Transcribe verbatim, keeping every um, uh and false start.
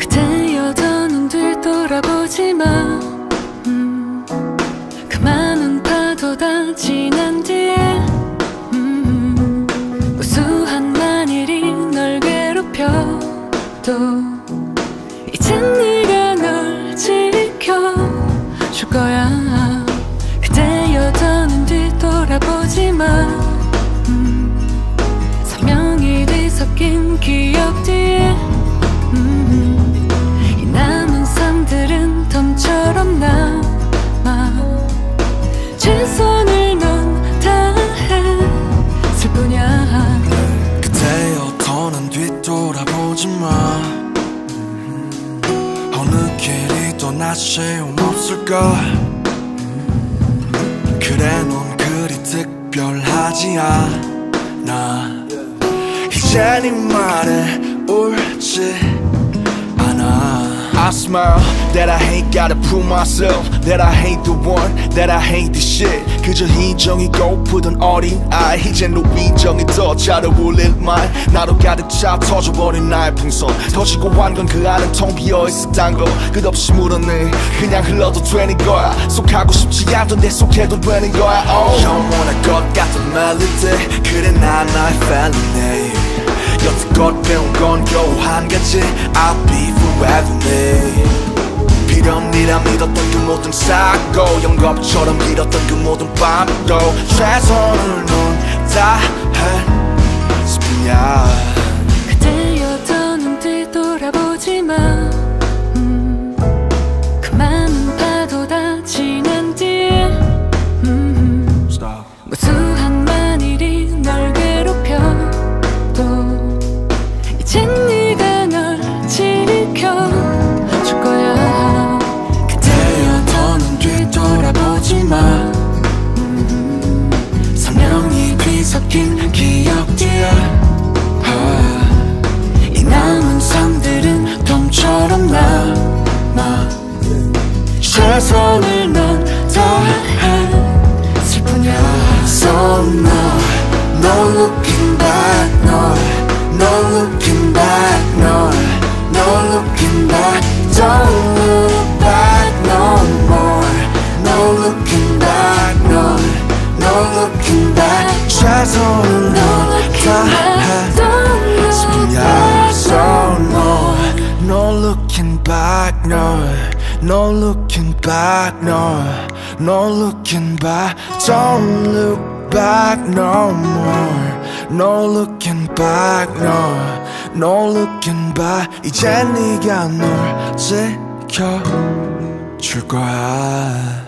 그대여 더는 뒤돌아보지 마. 음, 그 많은 파도 다 지난 뒤에 음, 무수한 만일이 널 괴롭혀도 이젠 네가 널 지켜줄 거야. 그대여 더는 뒤돌아보지 마. 음, 선명히 뒤섞인 기억 뒤에 음, 이 남은 삶들은 덤처럼 남아. 최선을 넌 다했을 뿐이야. 그대여 더는 뒤돌아보지 마. 어느 길이 또 나 소용없을까. 그래 넌 그리 특별하지 않아. 이제 네 말에 울지 않아. I smile that I ain't gotta prove myself, that I ain't the one, that I ain't the shit. 그저 희정이 고프던 어린아이 이젠 노비정이 더 잘 어울릴 말. 나로 가득 차 터져버린 나의 풍선. 터지고 한 건 그 안은 텅 비어있었단 거. 끝없이 물었네 그냥 흘러도 되는 거야. 속하고 싶지 않던데 속해도 되는 거야. oh. 영원할 것 같은 멜로디 그래 난 나의 felony. 여태껏 배운 건 겨우 한 가지 I'll be forever me. 비련이라 믿었던 그 모든 사고 영겁처럼 길었던 그 모든 밤도 최선을 넌 다했을 뿐이야. 그대여 더는 뒤돌아보지 마. 음, 그 많은 파도 다 지난 뒤에 음, 무수한 만일이 널 괴롭혀도 이젠 네가 널 지켜줄 거야. 그대여 더는 뒤돌아보지 마. 음, 선명히 뒤섞인 기억 뒤에 아, 이 남은 삶들은 덤처럼 남아. 최선을 넌 다했을 뿐이야. So no, no looking back, no, no looking back, no, no looking back. Don't look back no more, no looking back, no, no looking back. 최선을 넌 다했을 뿐이야. So no, no looking back, no, no looking back, no, no looking back. Don't look back no more, no looking back, no, no looking back. 이제 네가 널 지켜줄 거야.